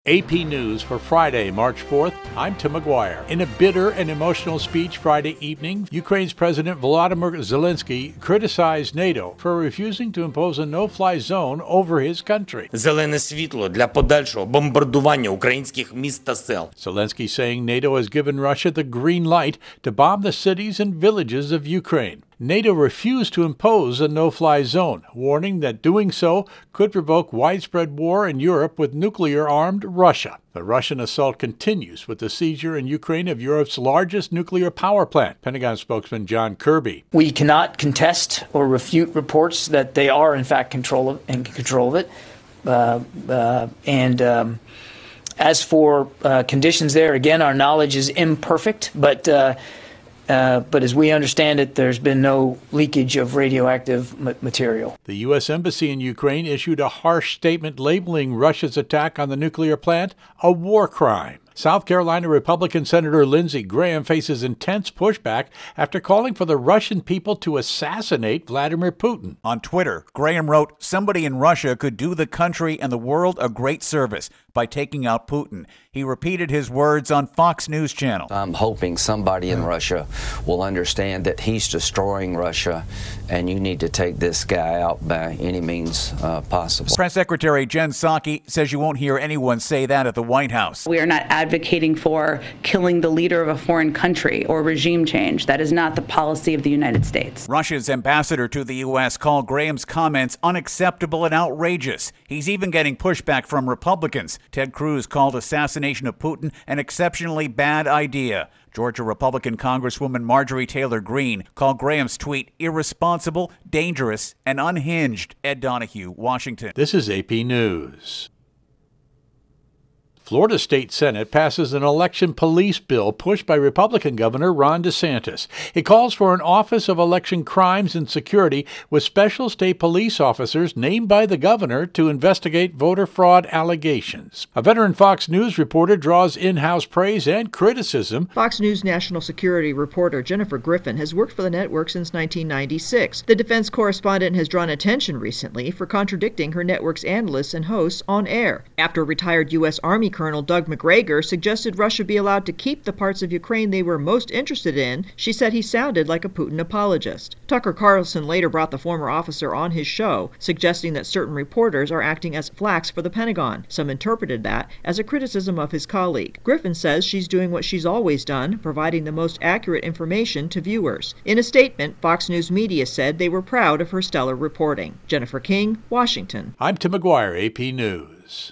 AP News for Friday, March 4th. I'm Tim McGuire. In a bitter and emotional speech Friday evening, Ukraine's President Volodymyr Zelensky criticized NATO for refusing to impose a no-fly zone over his country. Зелене світло для подальшого бомбардування українських міст та сел. Zelensky saying NATO has given Russia the green light to bomb the cities and villages of Ukraine. NATO refused to impose a no-fly zone, warning that doing so could provoke widespread war in Europe with nuclear-armed Russia. The Russian assault continues with the seizure in Ukraine of Europe's largest nuclear power plant, Pentagon spokesman John Kirby. We cannot contest or refute reports that they are, in fact, in control of it. As for conditions there, again, our knowledge is imperfect, but as we understand it, there's been no leakage of radioactive material. The U.S. Embassy in Ukraine issued a harsh statement labeling Russia's attack on the nuclear plant a war crime. South Carolina Republican Senator Lindsey Graham faces intense pushback after calling for the Russian people to assassinate Vladimir Putin. On Twitter, Graham wrote, "Somebody in Russia could do the country and the world a great service by taking out Putin." He repeated his words on Fox News Channel. I'm hoping somebody in Russia will understand that he's destroying Russia, and you need to take this guy out by any means possible. Press Secretary Jen Psaki says you won't hear anyone say that at the White House. We are not advocating for killing the leader of a foreign country or regime change. That is not the policy of the United States. Russia's ambassador to the U.S. called Graham's comments unacceptable and outrageous. He's even getting pushback from Republicans. Ted Cruz called assassination of Putin an exceptionally bad idea. Georgia Republican Congresswoman Marjorie Taylor Greene called Graham's tweet irresponsible, dangerous, and unhinged. Ed Donahue, Washington. This is AP News. Florida State Senate passes an election police bill pushed by Republican Governor Ron DeSantis. It calls for an Office of Election Crimes and Security with special state police officers named by the governor to investigate voter fraud allegations. A veteran Fox News reporter draws in-house praise and criticism. Fox News national security reporter Jennifer Griffin has worked for the network since 1996. The defense correspondent has drawn attention recently for contradicting her network's analysts and hosts on air. After retired U.S. Army Colonel Doug McGregor suggested Russia be allowed to keep the parts of Ukraine they were most interested in, she said he sounded like a Putin apologist. Tucker Carlson later brought the former officer on his show, suggesting that certain reporters are acting as flacks for the Pentagon. Some interpreted that as a criticism of his colleague. Griffin says she's doing what she's always done, providing the most accurate information to viewers. In a statement, Fox News Media said they were proud of her stellar reporting. Jennifer King, Washington. I'm Tim McGuire, AP News.